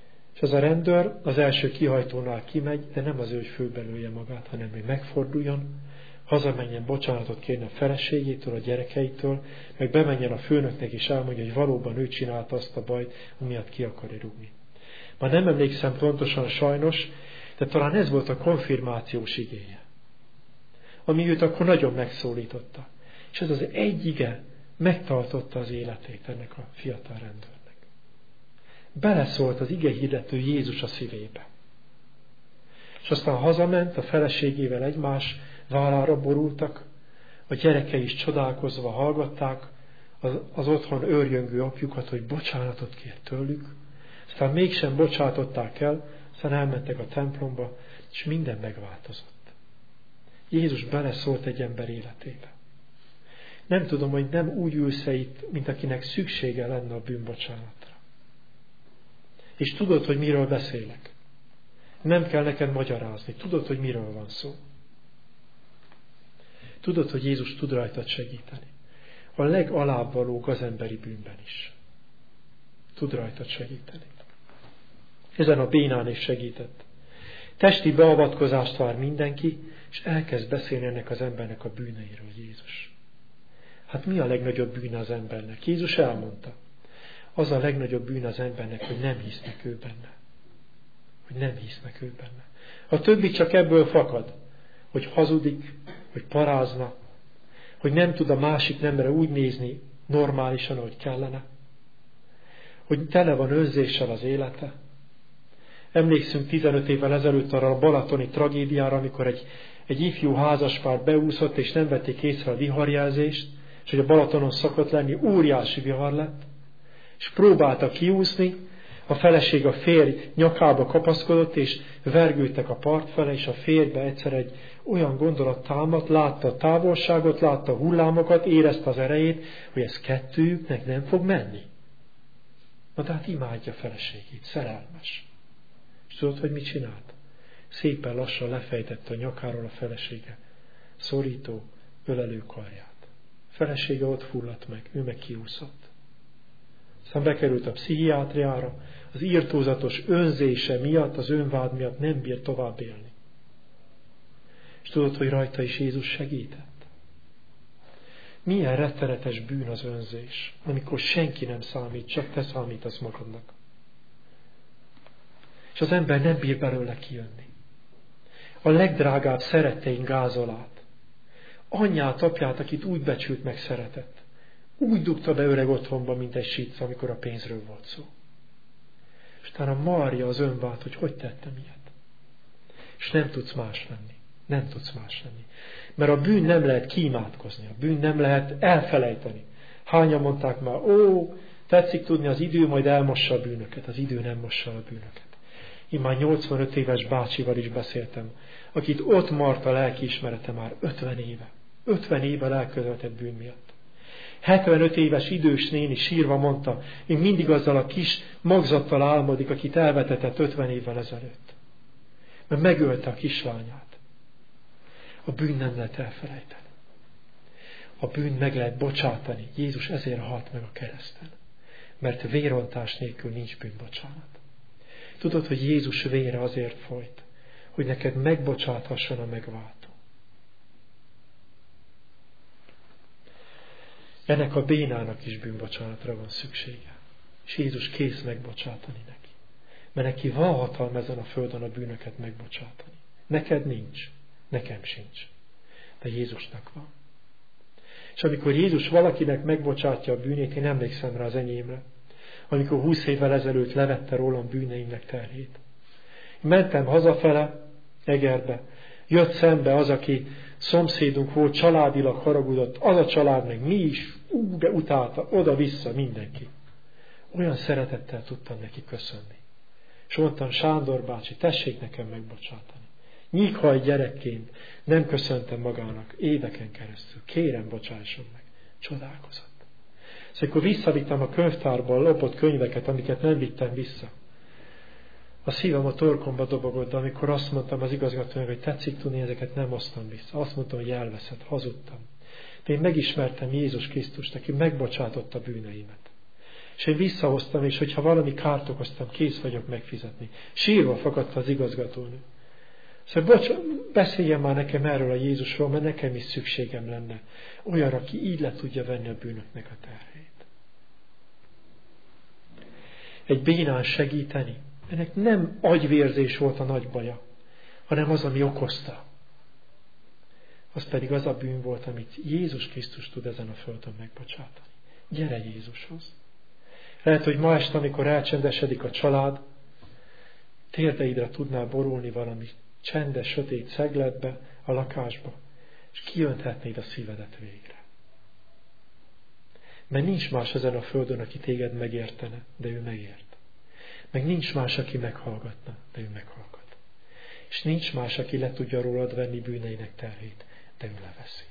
ez a rendőr az első kihajtónál kimegy, de nem az ő, hogy fölbelője magát, hanem hogy megforduljon, hazamenjen, bocsánatot kérne a feleségétől, a gyerekeitől, meg bemenjen a főnöknek és elmondja, hogy valóban ő csinálta azt a bajt, amiatt ki akar rúgni. Már nem emlékszem pontosan sajnos, de talán ez volt a konfirmációs igéje, ami őt akkor nagyon megszólította. És ez az egy ige megtartotta az életét ennek a fiatal rendőrnek. Beleszólt az ige hirdető Jézus a szívébe. És aztán hazament, a feleségével egymás vállára borultak, a gyerekei is csodálkozva hallgatták az otthon őrjöngő apjukat, hogy bocsánatot kér tőlük, aztán mégsem bocsátották el, aztán elmentek a templomba, és minden megváltozott. Jézus beleszólt egy ember életébe. Nem tudom, hogy nem úgy ülsz itt, mint akinek szüksége lenne a bűnbocsánatra. És tudod, hogy miről beszélek. Nem kell neked magyarázni. Tudod, hogy miről van szó. Tudod, hogy Jézus tud rajtad segíteni. A legalább való gazemberi bűnben is. Tud rajtad segíteni. Ezen a bénán is segített. Testi beavatkozást vár mindenki, és elkezd beszélni ennek az embernek a bűneiről Jézus. Hát mi a legnagyobb bűne az embernek? Jézus elmondta. Az a legnagyobb bűn az embernek, hogy nem hisznek ő benne. Hogy nem hisznek ő benne. A többi csak ebből fakad, hogy hazudik, hogy parázna, hogy nem tud a másik nemre úgy nézni normálisan, ahogy kellene, hogy tele van önzéssel az élete. Emlékszünk 15 évvel ezelőtt arra a balatoni tragédiára, amikor egy ifjú házaspár beúszott, és nem vették észre a viharjelzést, és hogy a Balatonon szokott lenni, óriási vihar lett, és próbálta kiúszni, a feleség a férj nyakába kapaszkodott, és vergődtek a part fele, és a férjbe egyszer egy olyan gondolat támadt, látta a távolságot, látta a hullámokat, érezte az erejét, hogy ez kettőjüknek nem fog menni. Na tehát imádja a feleségét, szerelmes. És tudod, hogy mit csinált? Szépen lassan lefejtette a nyakáról a felesége szorító, ölelő karját. A felesége ott fulladt meg, ő meg kiúszott. Aztán bekerült a pszichiátriára, az irtózatos önzése miatt, az önvád miatt nem bír tovább élni. És tudod, hogy rajta is Jézus segített? Milyen rettenetes bűn az önzés, amikor senki nem számít, csak te számítasz magadnak. És az ember nem bír belőle kijönni. A legdrágább szeretteink gázolát, anyját, apját, akit úgy becsült meg szeretett, úgy dugta be öreg otthonba, mint egy síc, amikor a pénzről volt szó. És utána marja az önvád, hogy tettem ilyet. És nem tudsz más lenni. Nem tudsz más lenni. Mert a bűn nem lehet kiimádkozni, a bűn nem lehet elfelejteni. Hányan mondták már, tetszik tudni, az idő majd elmossa a bűnöket. Az idő nem mossa a bűnöket. Én már 85 éves bácsival is beszéltem, akit ott mart a lelkiismerete már 50 éve. 50 éve elkövetett bűn miatt. 75 éves idős néni sírva mondta, én mindig azzal a kis magzattal álmodik, akit elvetetett 50 évvel ezelőtt. Mert megölte a kislányát. A bűn nem lehet elfelejteni. A bűn meg lehet bocsátani. Jézus ezért halt meg a kereszten. Mert vérontás nélkül nincs bűnbocsánat. Tudod, hogy Jézus vére azért folyt, hogy neked megbocsáthasson a megváltó. Ennek a bénának is bűnbocsánatra van szüksége. És Jézus kész megbocsátani neki. Mert neki van hatalma ezen a földön a bűnöket megbocsátani. Neked nincs, nekem sincs. De Jézusnak van. És amikor Jézus valakinek megbocsátja a bűnét, én emlékszem rá az enyémre, amikor 20 évvel ezelőtt levette rólam bűneimnek terhét. Mentem hazafele, Egerbe, jött szembe az, aki szomszédunk volt, családilag haragudott, az a család meg mi is, de utálta, oda-vissza mindenki. Olyan szeretettel tudtam neki köszönni. És mondtam, Sándor bácsi, tessék nekem megbocsátani. Nyíghaj gyerekként nem köszöntem magának éveken keresztül. Kérem, bocsásson meg. Csodálkozott. Szóval akkor visszavittem a könyvtárból lopott könyveket, amiket nem vittem vissza. A szívem a torkomba dobogott, de amikor azt mondtam az igazgatónak, hogy tetszik tudni, ezeket nem osztam vissza. Azt mondtam, hogy elveszed, hazudtam. De én megismertem Jézus Krisztust, aki megbocsátotta bűneimet. És én visszahoztam, és hogyha valami kárt okoztam, kész vagyok megfizetni. Sírva fakadt az igazgatónő. Szóval beszéljen már nekem erről a Jézusról, mert nekem is szükségem lenne olyanra, aki így le tudja venni a bűnöknek a terhét. Egy bénán segíteni. Ennek nem agyvérzés volt a nagy baja, hanem az, ami okozta. Az pedig az a bűn volt, amit Jézus Krisztus tud ezen a földön megbocsátani. Gyere Jézushoz. Lehet, hogy ma este, amikor elcsendesedik a család, térdeidre tudnál borulni valami csendes, sötét szegletbe, a lakásba, és kiönthetnéd a szívedet végre. Mert nincs más ezen a földön, aki téged megértene, de ő megért. Meg nincs más, aki meghallgatna, de ő meghallgat. És nincs más, aki le tudja rólad venni bűneinek terhét, de ő leveszi.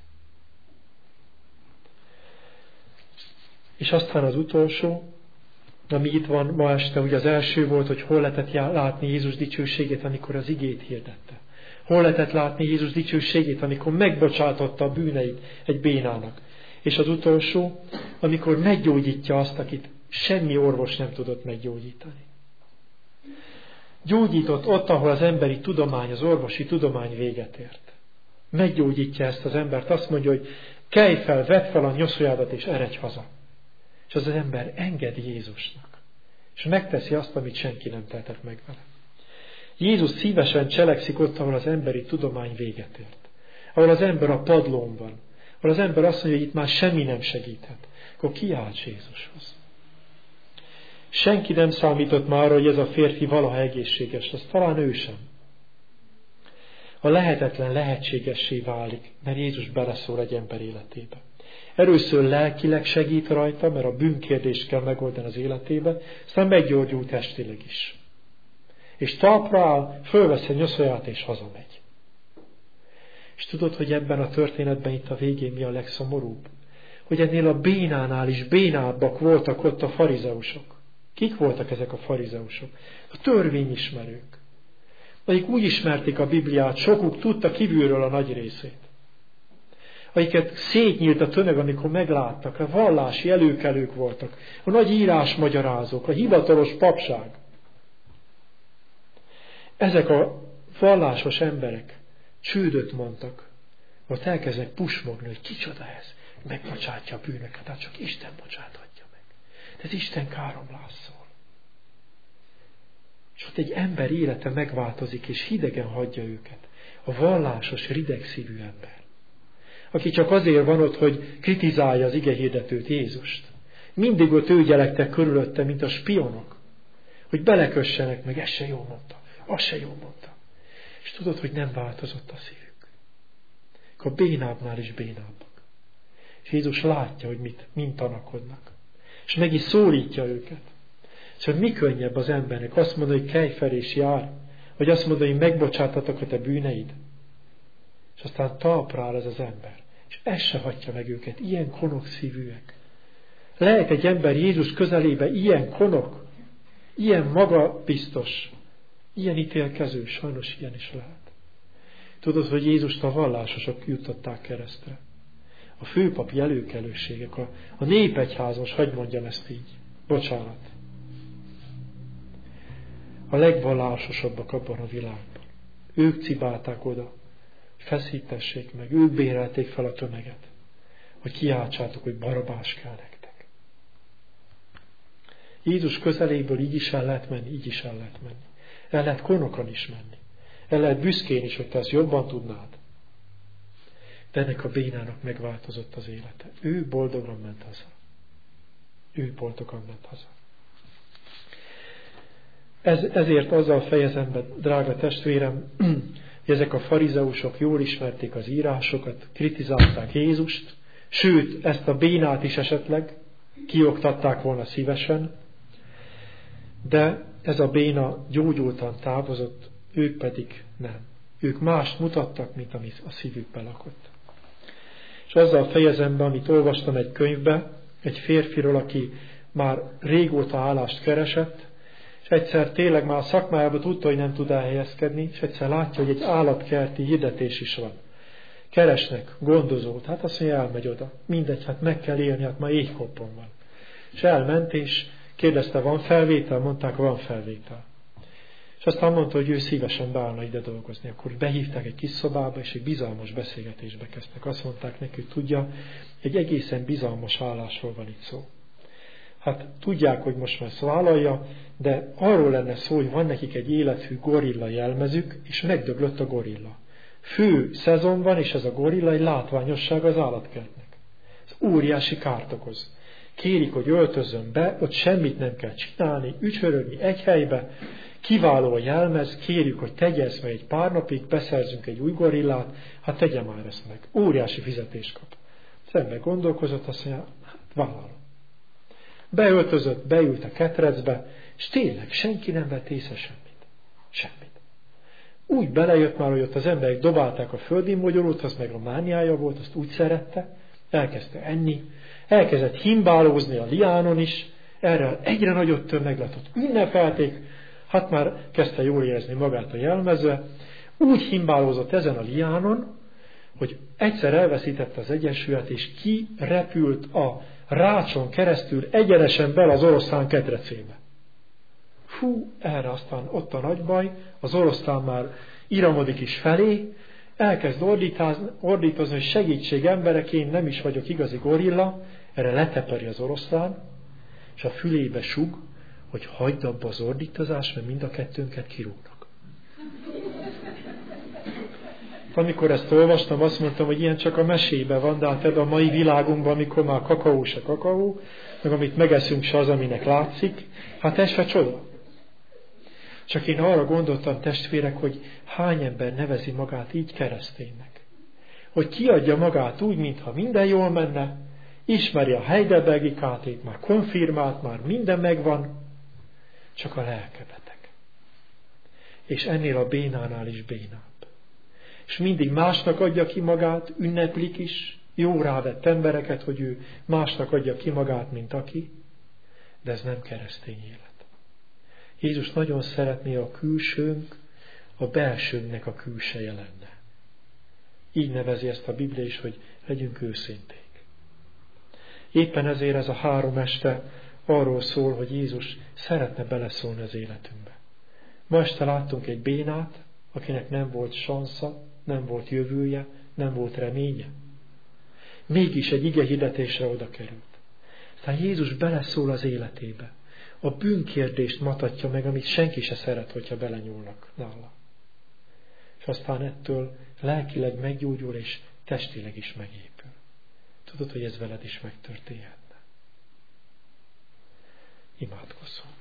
És aztán az utolsó, ami itt van ma este, ugye az első volt, hogy hol lehetett látni Jézus dicsőségét, amikor az igét hirdette. Hol lehetett látni Jézus dicsőségét, amikor megbocsátotta a bűneit egy bénának. És az utolsó, amikor meggyógyítja azt, akit semmi orvos nem tudott meggyógyítani. Gyógyított ott, ahol az emberi tudomány, az orvosi tudomány véget ért. Meggyógyítja ezt az embert, azt mondja, hogy kelj fel, vedd fel a nyoszójádat és eredj haza. És az ember engedi Jézusnak. És megteszi azt, amit senki nem tehetett meg vele. Jézus szívesen cselekszik ott, ahol az emberi tudomány véget ért. Ahol az ember a padlón van. Ahol az ember azt mondja, hogy itt már semmi nem segíthet. Akkor kiálts Jézushoz. Senki nem számított már arra, hogy ez a férfi valaha egészséges lesz. Talán ő sem. A lehetetlen lehetségessé válik, mert Jézus beleszól egy ember életébe. Először lelkileg segít rajta, mert a bűnkérdést kell megoldani az életébe, aztán meggyógyul testileg is. És talpra áll, fölveszi a nyoszóját és hazamegy. És tudod, hogy ebben a történetben itt a végén mi a legszomorúbb? Hogy ennél a bénánál is bénábbak voltak ott a farizeusok. Kik voltak ezek a farizeusok? A törvényismerők. Akik úgy ismerték a Bibliát, sokuk tudta kívülről a nagy részét. Akiket szétnyílt a tömeg, amikor megláttak, a vallási előkelők voltak, a nagy írásmagyarázók, a hivatalos papság. Ezek a vallásos emberek csődöt mondtak, ott elkezdnek pusmogni, hogy kicsoda ez, megbocsátja a bűnöket, hát csak Isten bocsáthatja meg. De ez Isten káromlás szól. És ott egy ember élete megváltozik, és hidegen hagyja őket. A vallásos, ridegszívű ember. Aki csak azért van ott, hogy kritizálja az igehirdetőt, Jézust. Mindig ott ő gyerektek körülötte, mint a spionok. Hogy belekössenek meg, ez se jól mondta, az se jól mondta. És tudod, hogy nem változott a szívük. Akkor bénábbnál is bénábbak. És Jézus látja, hogy mint tanakodnak. És meg is szólítja őket. Szóval mi könnyebb az embernek? Azt mondja, hogy kelj fel és jár. Vagy azt mondja, hogy megbocsátatok a te bűneid. És aztán talpra áll ez az ember. És ez se hagyja meg őket. Ilyen konok szívűek. Lehet egy ember Jézus közelébe ilyen konok, ilyen magabiztos, ilyen ítélkező, sajnos ilyen is lehet. Tudod, hogy Jézust a vallásosok juttatták keresztre. A főpapi előkelőségek, a népegyházas, hadd mondjam ezt így. Bocsánat. A legvallásosabbak abban a világban. Ők cibálták oda, feszítessék meg, ők bérelték fel a tömeget, hogy kiáltsátok, hogy Barabás kell nektek. Jézus közeléből így is el lehet menni, így is el lehet menni. El lehet konokon is menni. El lehet büszkén is, hogy te ezt jobban tudnád. De ennek a bénának megváltozott az élete. Ő boldogan ment haza. Ő boldogan ment haza. Ezért azzal fejezem be, drága testvérem, hogy ezek a farizeusok jól ismerték az írásokat, kritizálták Jézust, sőt, ezt a bénát is esetleg kioktatták volna szívesen, de ez a béna gyógyultan távozott, ők pedig nem. Ők mást mutattak, mint ami a szívükbe lakott. És azzal fejezem be, amit olvastam egy könyvbe, egy férfiról, aki már régóta állást keresett, és egyszer tényleg már a szakmájában tudta, hogy nem tud elhelyezkedni, és egyszer látja, hogy egy állatkerti hirdetés is van. Keresnek gondozót, hát azt mondja, elmegy oda. Mindegy, hát meg kell élni, hát már éhkoppon van. És elment, és kérdezte, van felvétel? Mondták, van felvétel. És aztán mondta, hogy ő szívesen beállna ide dolgozni. Akkor behívták egy kis szobába, és egy bizalmas beszélgetésbe kezdtek. Azt mondták neki, hogy tudja, egy egészen bizalmas állásról van itt szó. Hát tudják, hogy most már vállalja, de arról lenne szó, hogy van nekik egy élethű gorilla jelmezük, és megdöglött a gorilla. Fő szezon van, és ez a gorilla egy látványosság az állatkertnek. Ez óriási kárt okoz. Kérik, hogy öltözön be, ott semmit nem kell csinálni, ücsörögni egy helybe, kiváló a jelmez, kérjük, hogy tegye ezt meg egy pár napig, beszerzünk egy új gorillát, hát tegye már ezt meg. Óriási fizetést kap. Szemben gondolkozott, azt mondja, hát vállalom. Beöltözött, beült a ketrecbe, és tényleg senki nem vett észre semmit. Semmit. Úgy belejött már, hogy ott az emberek dobálták a földi mogyorút, az meg a mániája volt, azt úgy szerette, elkezdte enni, elkezdett himbálózni a liánon is, erre egyre nagyobb tömeg lett, ott ünnepelték, hát már kezdte jól érezni magát a jelmezve, úgy himbálózott ezen a liánon, hogy egyszer elveszítette az egyensúlyát, és kirepült a rácson keresztül egyenesen bele az oroszlán ketrecébe. Fú, erre aztán ott a nagy baj, az oroszlán már iramodik is felé, elkezd ordítozni, hogy segítség emberek, én nem is vagyok igazi gorilla, erre leteperi az oroszlán, és a fülébe sug, hogy hagyd abba az ordítozást, mert mind a kettőnket kirúgnak. Amikor ezt olvastam, azt mondtam, hogy ilyen csak a mesében van, de hát ebben a mai világunkban, amikor már kakaó se kakaó, meg amit megeszünk se az, aminek látszik, hát ez se csoda. Csak én arra gondoltam, testvérek, hogy hány ember nevezi magát így kereszténynek. Hogy kiadja magát úgy, mintha minden jól menne, ismeri a Heidelbergi KT-t, már konfirmált, már minden megvan, csak a lelke beteg. És ennél a bénánál is bénább. És mindig másnak adja ki magát, ünneplik is, jó rávett embereket, hogy ő másnak adja ki magát, mint aki, de ez nem keresztény élet. Jézus nagyon szeretné a külsőnk, a belsőnknek a külseje lenne. Így nevezi ezt a Biblia is, hogy legyünk őszinték. Éppen ezért ez a 3 este arról szól, hogy Jézus szeretne beleszólni az életünkbe. Ma este láttunk egy bénát, akinek nem volt sansza, nem volt jövője, nem volt reménye. Mégis egy igehirdetésre oda került. Aztán Jézus beleszól az életébe. A bűnkérdést matatja meg, amit senki se szeret, hogyha belenyúlnak nála. És aztán ettől lelkileg meggyógyul, és testileg is megépül. Tudod, hogy ez veled is megtörténhetne. Imádkozzunk.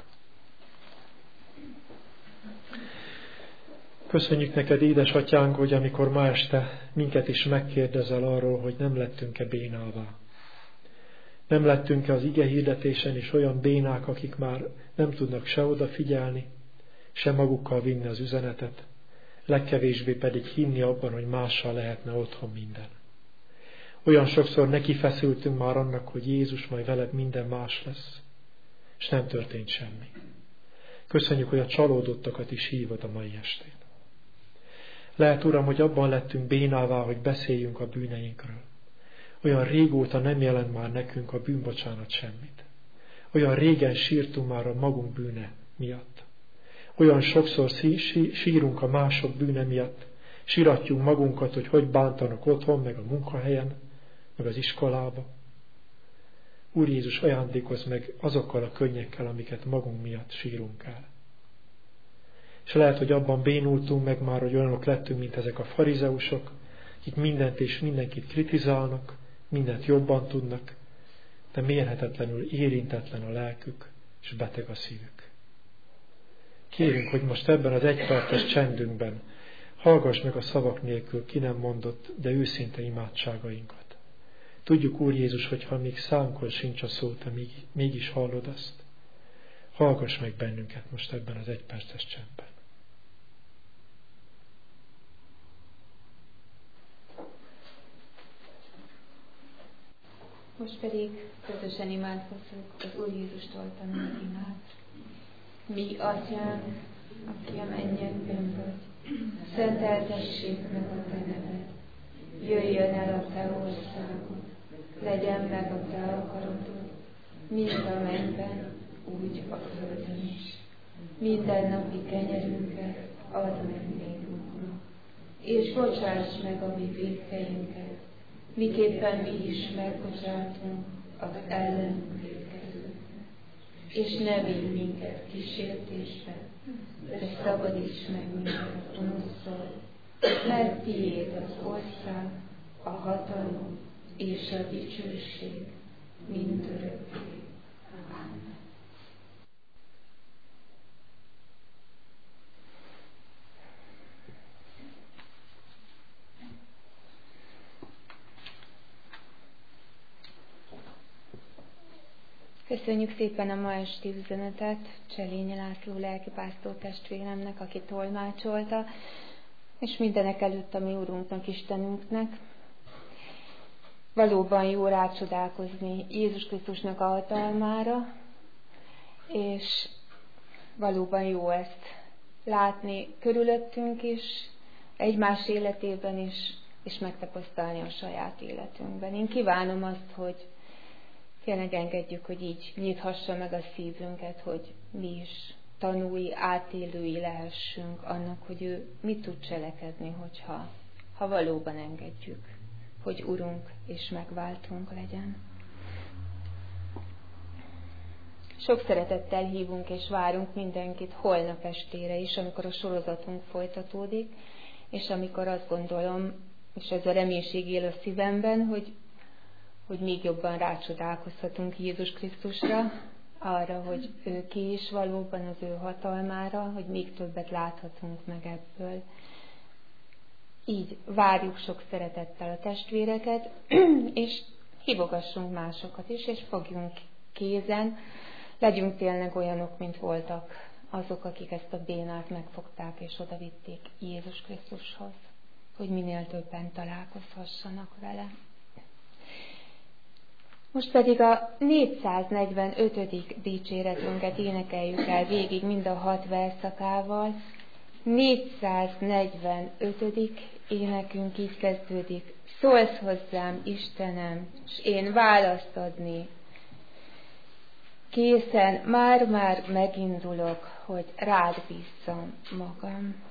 Köszönjük neked, édesatyánk, hogy amikor ma este minket is megkérdezel arról, hogy nem lettünk-e bénává. Nem lettünk-e az ige hirdetésen is olyan bénák, akik már nem tudnak se odafigyelni, se magukkal vinni az üzenetet, legkevésbé pedig hinni abban, hogy mással lehetne otthon minden. Olyan sokszor nekifeszültünk már annak, hogy Jézus, majd veled minden más lesz, és nem történt semmi. Köszönjük, hogy a csalódottakat is hívod a mai estén. Lehet, Uram, hogy abban lettünk bénává, hogy beszéljünk a bűneinkről. Olyan régóta nem jelent már nekünk a bűnbocsánat semmit. Olyan régen sírtunk már a magunk bűne miatt. Olyan sokszor sírunk a mások bűne miatt. Siratjuk magunkat, hogy bántanak otthon, meg a munkahelyen, meg az iskolába. Úr Jézus, ajándékozz meg azokkal a könnyekkel, amiket magunk miatt sírunk el. És lehet, hogy abban bénultunk meg már, hogy olyanok lettünk, mint ezek a farizeusok, akik mindent és mindenkit kritizálnak, mindent jobban tudnak, de mérhetetlenül érintetlen a lelkük, és beteg a szívük. Kérünk, hogy most ebben az egyperces csendünkben hallgass meg a szavak nélkül ki nem mondott, de őszinte imádságainkat. Tudjuk, Úr Jézus, hogy ha még szánkon sincs a szó, te mégis hallod azt. Hallgass meg bennünket most ebben az egyperces csendben. Most pedig közösen imádkozzuk az Úr Jézustól tanult imát. Mi, Atyánk, aki a mennyekben vagy, szenteltessék meg a te neved. Jöjjön el a te országod, legyen meg a te akaratod, mind a mennyben, úgy a földön is. Mindennapi kenyerünket add meg nékünk, és bocsáss meg a mi vétkeinket, miképpen mi is megbocsátunk az ellenünk vétkezőknek. És ne vigy minket kísértésbe, de szabadíts meg minket a gonosztól, mert tiéd az ország, a hatalom és a dicsőség mindörökké. Amen. Köszönjük szépen a ma esti üzenetet Cselényi László lelkipásztor testvéremnek, aki tolmácsolta, és mindenek előtt a mi Úrunknak, Istenünknek. Valóban jó rácsodálkozni Jézus Krisztusnak a hatalmára, és valóban jó ezt látni körülöttünk is, egymás életében is, és megtapasztalni a saját életünkben. Én kívánom azt, hogy tényleg engedjük, hogy így nyithassa meg a szívünket, hogy mi is tanúi, átélői lehessünk annak, hogy ő mit tud cselekedni, ha valóban engedjük, hogy Urunk és megváltunk legyen. Sok szeretettel hívunk és várunk mindenkit holnap estére is, amikor a sorozatunk folytatódik, és amikor azt gondolom, és ez a reménység él a szívemben, hogy még jobban rácsodálkozhatunk Jézus Krisztusra, arra, hogy ő ki is valóban, az ő hatalmára, hogy még többet láthatunk meg ebből. Így várjuk sok szeretettel a testvéreket, és hívogassunk másokat is, és fogjunk kézen, legyünk tényleg olyanok, mint voltak azok, akik ezt a bénát megfogták és odavitték Jézus Krisztushoz, hogy minél többen találkozhassanak vele. Most pedig a 445. dicséretünket énekeljük el végig mind a 6 verszakával. 445. énekünk így kezdődik. Szólsz hozzám, Istenem, s én választ adni. Készen már megindulok, hogy rád bízzam magam.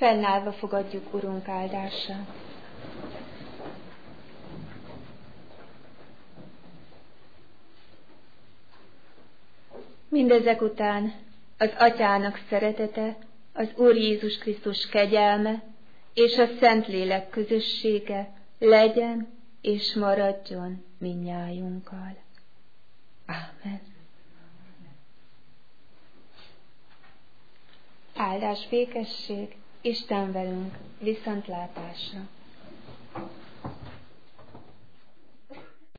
Fennállva fogadjuk Urunk áldását. Mindezek után az Atyának szeretete, az Úr Jézus Krisztus kegyelme és a Szentlélek közössége legyen és maradjon mindnyájunkkal. Ámen. Áldás, békesség, Isten velünk, viszontlátásra!